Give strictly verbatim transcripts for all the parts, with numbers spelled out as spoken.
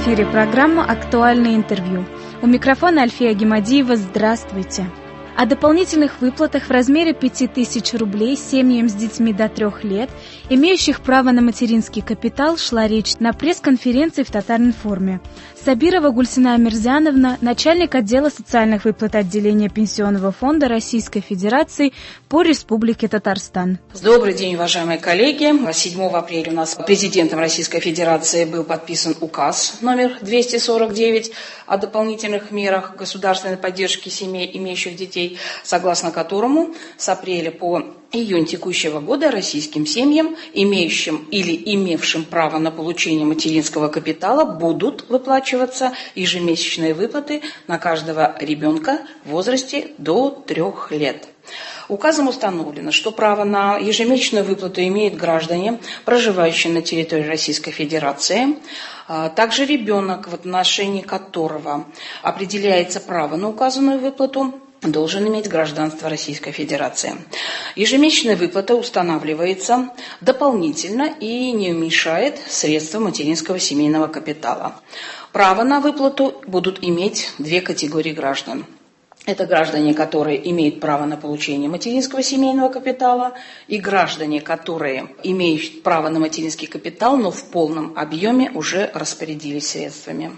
эфире программа «Актуальное интервью». У микрофона Альфия Гемадиева. Здравствуйте. О дополнительных выплатах в размере пяти тысяч рублей семьям с детьми до трех лет, имеющих право на материнский капитал, шла речь на пресс-конференции в Татар-информе. Сабирова Гульсина Амирзяновна, начальник отдела социальных выплат отделения Пенсионного фонда Российской Федерации по Республике Татарстан. Добрый день, уважаемые коллеги. седьмого апреля у нас президентом Российской Федерации был подписан указ номер двести сорок девять о дополнительных мерах государственной поддержки семей, имеющих детей, согласно которому с апреля по июнь текущего года российским семьям, имеющим или имевшим право на получение материнского капитала, будут выплачиваться ежемесячные выплаты на каждого ребенка в возрасте до трех лет. Указом установлено, что право на ежемесячную выплату имеют граждане, проживающие на территории Российской Федерации, также ребенок, в отношении которого определяется право на указанную выплату, должен иметь гражданство Российской Федерации. Ежемесячная выплата устанавливается дополнительно и не уменьшает средства материнского семейного капитала. Право на выплату будут иметь две категории граждан. Это граждане, которые имеют право на получение материнского семейного капитала, и граждане, которые имеют право на материнский капитал, но в полном объеме уже распорядились средствами.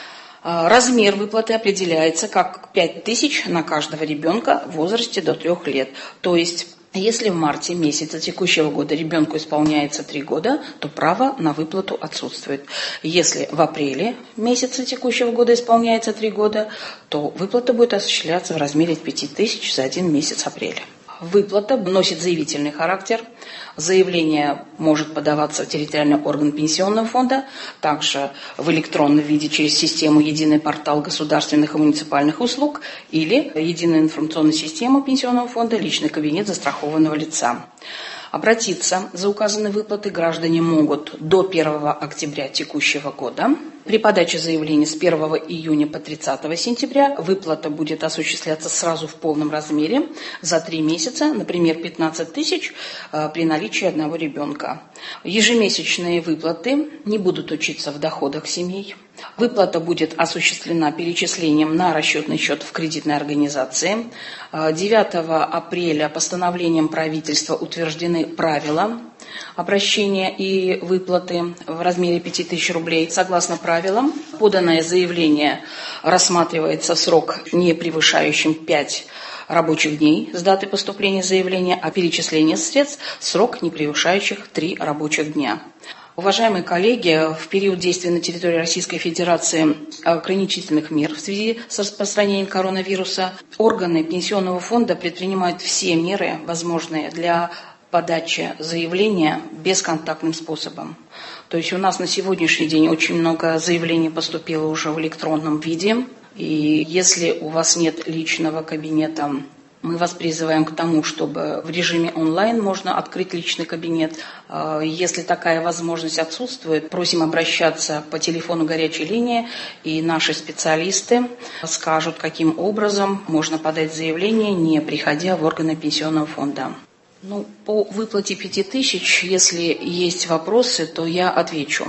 Размер выплаты определяется как пять тысяч на каждого ребенка в возрасте до трех лет. То есть, если в марте месяца текущего года ребенку исполняется три года, то право на выплату отсутствует. Если в апреле месяца текущего года исполняется три года, то выплата будет осуществляться в размере пяти тысяч за один месяц апреля. Выплата носит заявительный характер. Заявление может подаваться в территориальный орган пенсионного фонда, также в электронном виде через систему «Единый портал государственных и муниципальных услуг» или «Единую информационную систему пенсионного фонда «Личный кабинет застрахованного лица». Обратиться за указанные выплаты граждане могут до первого октября текущего года. При подаче заявления с первого июня по тридцатого сентября выплата будет осуществляться сразу в полном размере за три месяца, например, пятнадцать тысяч при наличии одного ребенка. Ежемесячные выплаты не будут учиться в доходах семей. Выплата будет осуществлена перечислением на расчетный счет в кредитной организации. девятого апреля постановлением правительства утверждены правила обращения и выплаты в размере пяти тысяч рублей. Согласно правилам, поданное заявление рассматривается в срок, не превышающим пять рабочих дней с даты поступления заявления, а перечисление средств – срок, не превышающих три рабочих дня. Уважаемые коллеги, в период действия на территории Российской Федерации ограничительных мер в связи с распространением коронавируса органы Пенсионного фонда предпринимают все меры, возможные для подачи заявления бесконтактным способом. То есть у нас на сегодняшний день очень много заявлений поступило уже в электронном виде. И если у вас нет личного кабинета, мы вас призываем к тому, чтобы в режиме онлайн можно открыть личный кабинет. Если такая возможность отсутствует, просим обращаться по телефону горячей линии, и наши специалисты скажут, каким образом можно подать заявление, не приходя в органы Пенсионного фонда. Ну, по выплате пяти тысяч, если есть вопросы, то я отвечу.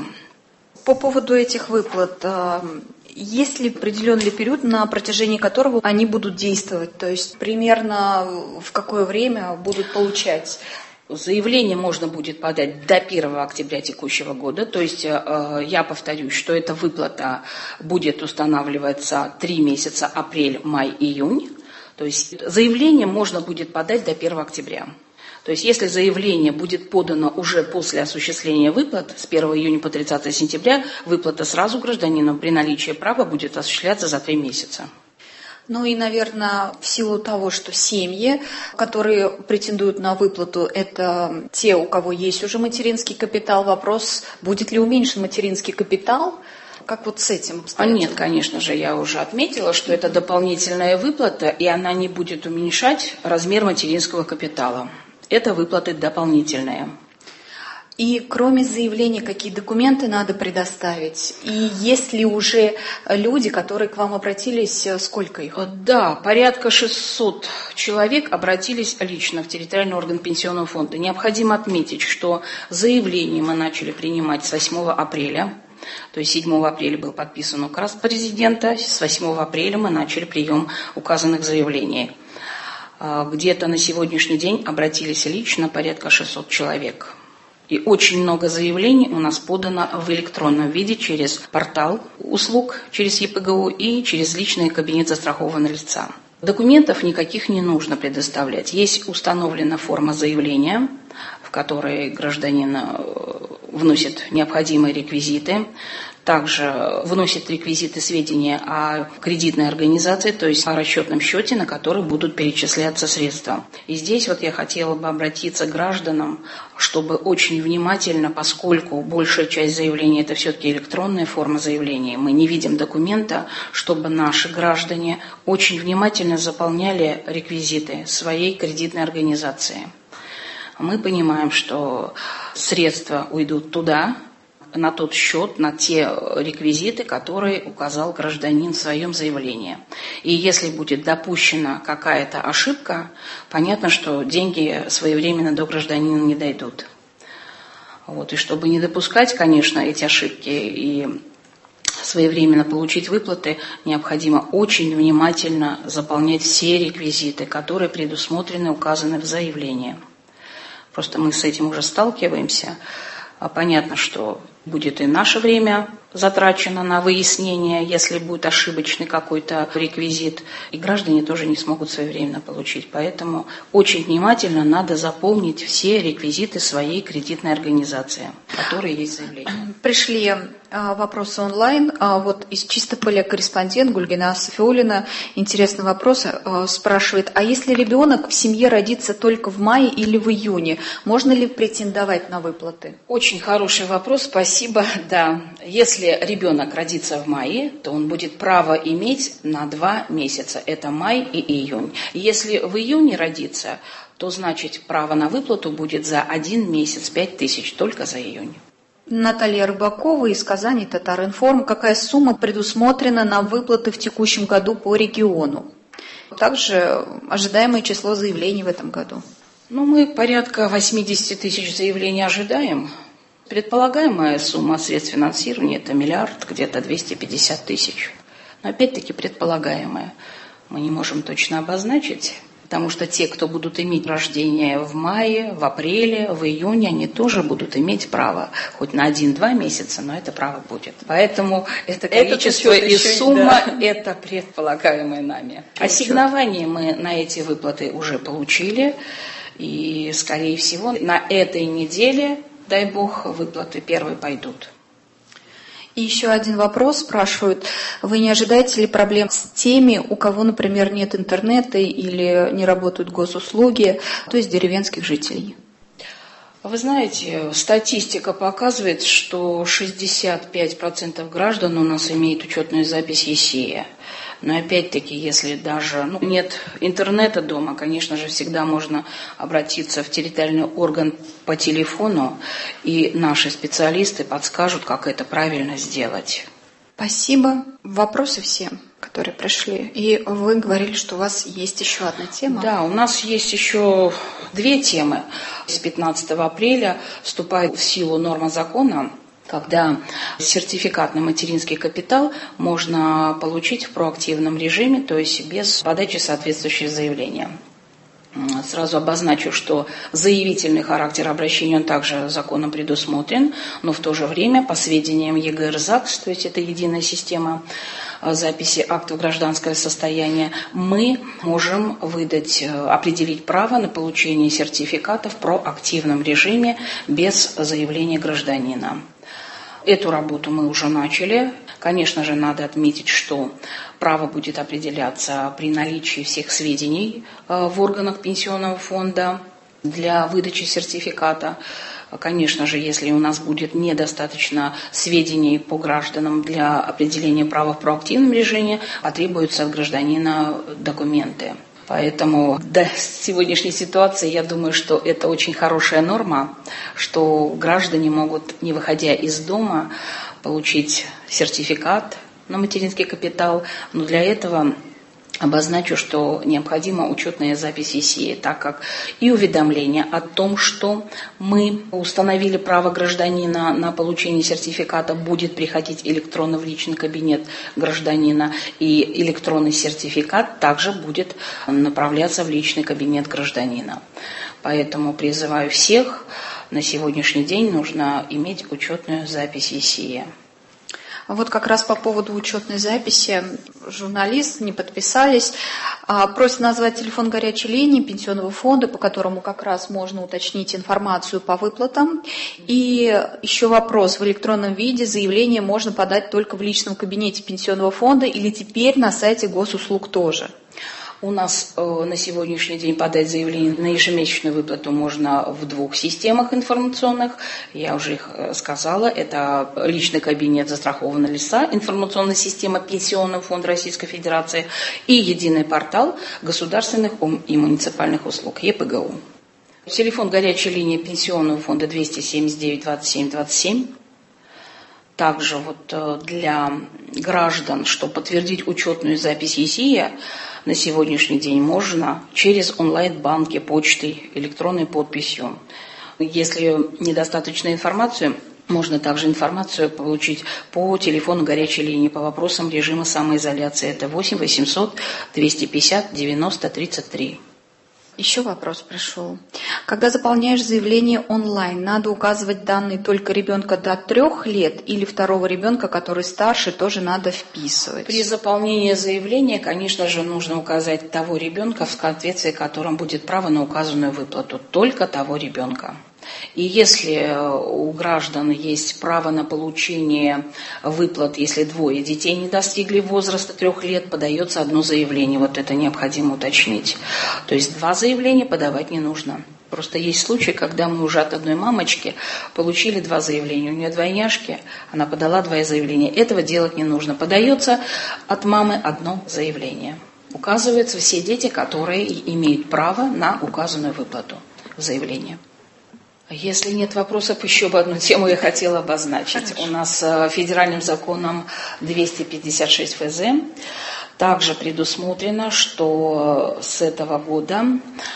По поводу этих выплат, есть ли определенный период, на протяжении которого они будут действовать? То есть примерно в какое время будут получать? Заявление можно будет подать до первого октября текущего года. То есть я повторюсь, что эта выплата будет устанавливаться три месяца: апрель, май, июнь. То есть заявление можно будет подать до первого октября. То есть если заявление будет подано уже после осуществления выплат с первого июня по тридцатого сентября, выплата сразу гражданину при наличии права будет осуществляться за три месяца. Ну и, наверное, в силу того, что семьи, которые претендуют на выплату, это те, у кого есть уже материнский капитал, вопрос, будет ли уменьшен материнский капитал? Как вот с этим обстоит? А нет, конечно же, я уже отметила, что это дополнительная выплата, и она не будет уменьшать размер материнского капитала. Это выплаты дополнительные. И кроме заявления, какие документы надо предоставить? И есть ли уже люди, которые к вам обратились, сколько их? Да, порядка шестисот человек обратились лично в территориальный орган Пенсионного фонда. Необходимо отметить, что заявление мы начали принимать с восьмого апреля. То есть седьмого апреля был подписан указ президента, с восьмого апреля мы начали прием указанных заявлений. Где-то на сегодняшний день обратились лично порядка шестьсот человек. И очень много заявлений у нас подано в электронном виде через портал услуг, через Е П Г У и через личный кабинет застрахованного лица. Документов никаких не нужно предоставлять. Есть установлена форма заявления, в которой гражданин вносит необходимые реквизиты. Также вносит реквизиты сведения о кредитной организации, то есть о расчетном счете, на который будут перечисляться средства. И здесь вот я хотела бы обратиться к гражданам, чтобы очень внимательно, поскольку большая часть заявления – это все-таки электронная форма заявления, мы не видим документа, чтобы наши граждане очень внимательно заполняли реквизиты своей кредитной организации. Мы понимаем, что средства уйдут туда, на тот счет, на те реквизиты, которые указал гражданин в своем заявлении. И если будет допущена какая-то ошибка, понятно, что деньги своевременно до гражданина не дойдут. Вот. И чтобы не допускать, конечно, эти ошибки и своевременно получить выплаты, необходимо очень внимательно заполнять все реквизиты, которые предусмотрены, указаны в заявлении. Просто мы с этим уже сталкиваемся. Понятно, что будет и наше время затрачено на выяснение, если будет ошибочный какой-то реквизит, и граждане тоже не смогут своевременно получить. Поэтому очень внимательно надо заполнить все реквизиты своей кредитной организации, которые есть в заявлении. Пришли вопросы онлайн. Вот из Чистополя корреспондент Гульгина Софиулина интересный вопрос спрашивает: а если ребенок в семье родится только в мае или в июне, можно ли претендовать на выплаты? Очень хороший вопрос, спасибо. Да, если ребенок родится в мае, то он будет право иметь на два месяца. Это май и июнь. Если в июне родится, то значит право на выплату будет за один месяц, пять тысяч, только за июнь. Наталья Рыбакова из Казани, Татар-Информ. Какая сумма предусмотрена на выплаты в текущем году по региону? Также ожидаемое число заявлений в этом году. Ну, мы порядка восемьдесят тысяч заявлений ожидаем. Предполагаемая сумма средств финансирования – это миллиард, где-то двести пятьдесят тысяч. Но опять-таки предполагаемая. Мы не можем точно обозначить, потому что те, кто будут иметь рождение в мае, в апреле, в июне, они тоже будут иметь право. Хоть на один-два месяца, но это право будет. Поэтому это количество и сумма – это предполагаемое нами. Ассигнования мы на эти выплаты уже получили. И, скорее всего, на этой неделе, дай бог, выплаты первые пойдут. И еще один вопрос спрашивают: вы не ожидаете ли проблем с теми, у кого, например, нет интернета или не работают госуслуги, то есть деревенских жителей? Вы знаете, статистика показывает, что шестьдесят пять процентов граждан у нас имеют учетную запись ЕСЕЯ. Но опять-таки, если даже ну, нет интернета дома, конечно же, всегда можно обратиться в территориальный орган по телефону, и наши специалисты подскажут, как это правильно сделать. Спасибо. Вопросы все, которые пришли. И вы говорили, что у вас есть еще одна тема. Да, у нас есть еще две темы. С пятнадцатого апреля вступает в силу норма закона, когда сертификат на материнский капитал можно получить в проактивном режиме, то есть без подачи соответствующего заявления. Сразу обозначу, что заявительный характер обращения он также законом предусмотрен, но в то же время, по сведениям Е Г Р ЗАГС, то есть это единая система записи актов гражданского состояния, мы можем выдать, определить право на получение сертификата в проактивном режиме без заявления гражданина. Эту работу мы уже начали. Конечно же, надо отметить, что право будет определяться при наличии всех сведений в органах пенсионного фонда для выдачи сертификата. Конечно же, если у нас будет недостаточно сведений по гражданам для определения права в проактивном режиме, потребуются от гражданина документы. Поэтому до сегодняшней ситуации я думаю, что это очень хорошая норма, что граждане могут, не выходя из дома, получить сертификат на материнский капитал. Но для этого обозначу, что необходима учетная запись ИСИЭ, так как и уведомление о том, что мы установили право гражданина на получение сертификата, будет приходить электронно в личный кабинет гражданина, и электронный сертификат также будет направляться в личный кабинет гражданина. Поэтому призываю всех, на сегодняшний день нужно иметь учетную запись ИСИЭ. Вот как раз по поводу учетной записи журналисты не подписались. Просят назвать телефон горячей линии пенсионного фонда, по которому как раз можно уточнить информацию по выплатам. И еще вопрос. В электронном виде заявление можно подать только в личном кабинете пенсионного фонда или теперь на сайте госуслуг тоже? У нас э, на сегодняшний день подать заявление на ежемесячную выплату можно в двух системах информационных. Я уже их э, сказала. Это личный кабинет застрахованного лица, информационная система Пенсионного фонда Российской Федерации и единый портал государственных и муниципальных услуг ЕПГУ. Телефон горячей линии Пенсионного фонда двести семьдесят девять двадцать семь двадцать семь. Также вот для граждан, чтобы подтвердить учетную запись ИСИЭ, на сегодняшний день можно через онлайн-банки, почтой, электронной подписью. Если недостаточно информации, можно также информацию получить по телефону горячей линии по вопросам режима самоизоляции. Это восемь восемьсот двести пятьдесят девяносто тридцать три. Еще вопрос пришел. Когда заполняешь заявление онлайн, надо указывать данные только ребенка до трех лет или второго ребенка, который старше, тоже надо вписывать? При заполнении заявления, конечно же, нужно указать того ребенка, в соответствии с которым будет право на указанную выплату. Только того ребенка. И если у граждан есть право на получение выплат, если двое детей не достигли возраста трех лет, подается одно заявление. Вот это необходимо уточнить. То есть два заявления подавать не нужно. Просто есть случаи, когда мы уже от одной мамочки получили два заявления. У нее двойняшки, она подала два заявления. Этого делать не нужно. Подается от мамы одно заявление. Указываются все дети, которые имеют право на указанную выплату в заявлении. Если нет вопросов, еще бы одну тему я хотела обозначить. Хорошо. У нас федеральным законом двести пятьдесят шесть эф зэ также предусмотрено, что с этого года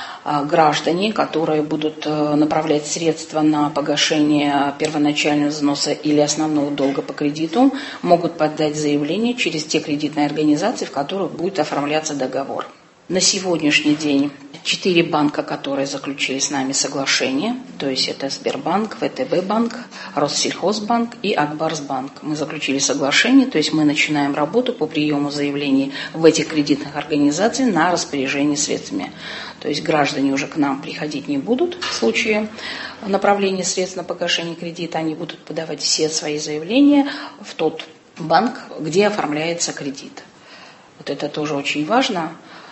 граждане, которые будут направлять средства на погашение первоначального взноса или основного долга по кредиту, могут подать заявление через те кредитные организации, в которых будет оформляться договор. На сегодняшний день четыре банка, которые заключили с нами соглашение, то есть это Сбербанк, ВТБ-банк, Россельхозбанк и Акбарсбанк. Мы заключили соглашение, то есть мы начинаем работу по приему заявлений в этих кредитных организациях на распоряжение средствами. То есть граждане уже к нам приходить не будут в случае направления средств на погашение кредита, они будут подавать все свои заявления в тот банк, где оформляется кредит. Вот это тоже очень важно.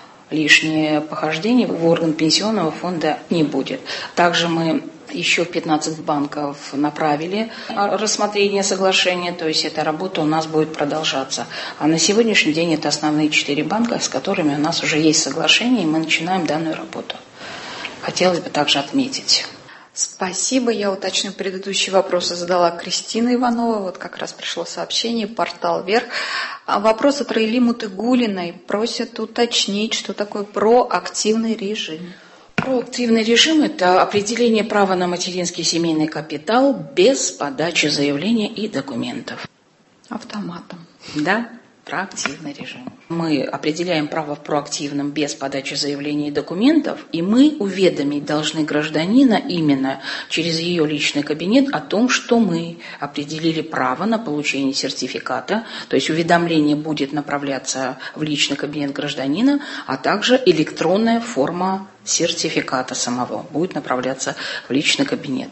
Лишнее похождение в орган пенсионного фонда не будет. Также мы еще пятнадцать банков направили рассмотрение соглашения, то есть эта работа у нас будет продолжаться. А на сегодняшний день это основные четыре банка, с которыми у нас уже есть соглашение, и мы начинаем данную работу. Хотелось бы также отметить. Спасибо. Я уточню, предыдущие вопросы задала Кристина Иванова. Вот как раз пришло сообщение, портал «Вверх». Вопрос от Раили Мутыгулиной. Просят уточнить, что такое проактивный режим. Проактивный режим – это определение права на материнский семейный капитал без подачи заявления и документов. Автоматом. Да. Проактивный режим. Мы определяем право в проактивном без подачи заявлений и документов, и мы уведомить должны гражданина именно через ее личный кабинет о том, что мы определили право на получение сертификата, то есть уведомление будет направляться в личный кабинет гражданина, а также электронная форма сертификата самого будет направляться в личный кабинет.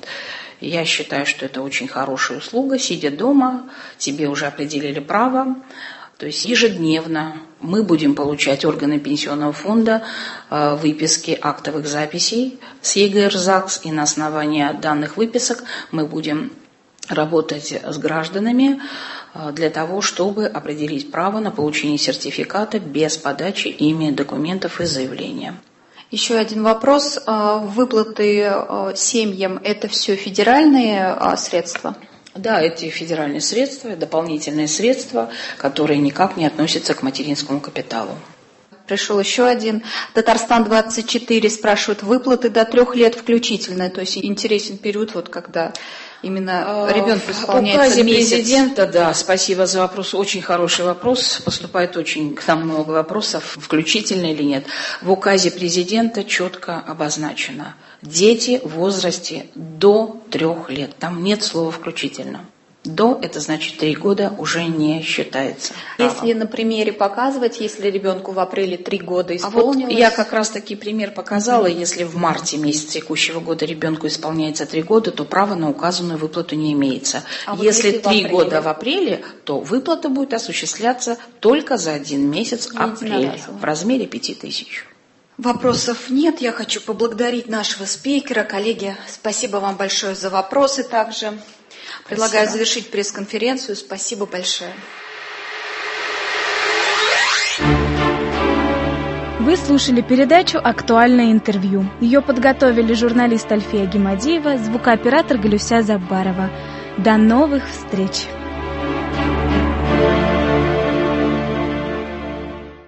Я считаю, что это очень хорошая услуга. Сидя дома, тебе уже определили право. То есть ежедневно мы будем получать органы пенсионного фонда э, выписки актовых записей с ЕГР-ЗАГС, и на основании данных выписок мы будем работать с гражданами э, для того, чтобы определить право на получение сертификата без подачи ими документов и заявления. Еще один вопрос. Выплаты семьям – это все федеральные средства? Да, эти федеральные средства, дополнительные средства, которые никак не относятся к материнскому капиталу. Пришел еще один. Татарстан двадцать четыре спрашивает, выплаты до трех лет включительно. То есть интересен период, вот когда именно ребенку исполняется в указе месяц. президента, да, спасибо за вопрос, очень хороший вопрос, поступает очень к нам много вопросов, включительно или нет. В указе президента четко обозначено: дети в возрасте до трех лет, там нет слова «включительно». До, это значит три года, уже не считается. Если на примере показывать, если ребенку в апреле три года исполнилось... А вот я как раз таки пример показала. Mm-hmm. Если в марте месяце текущего года ребенку исполняется три года, то право на указанную выплату не имеется. А если три года в апреле, то выплата будет осуществляться только за один месяц апреля в размере пяти тысяч. Вопросов нет. Я хочу поблагодарить нашего спикера. Коллеги, спасибо вам большое за вопросы также. Предлагаю Спасибо. завершить пресс-конференцию. Спасибо большое. Вы слушали передачу «Актуальное интервью». Ее подготовили журналист Альфия Гимадиева, звукооператор Галюся Забарова. До новых встреч!